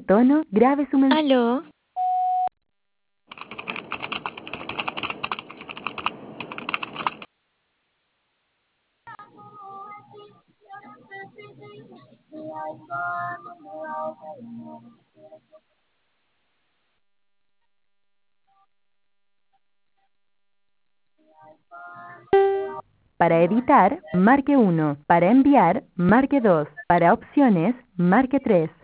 tono, grabe su mensaje. Aló. Para editar, marque 1. Para enviar, marque 2. Para opciones, marque 3.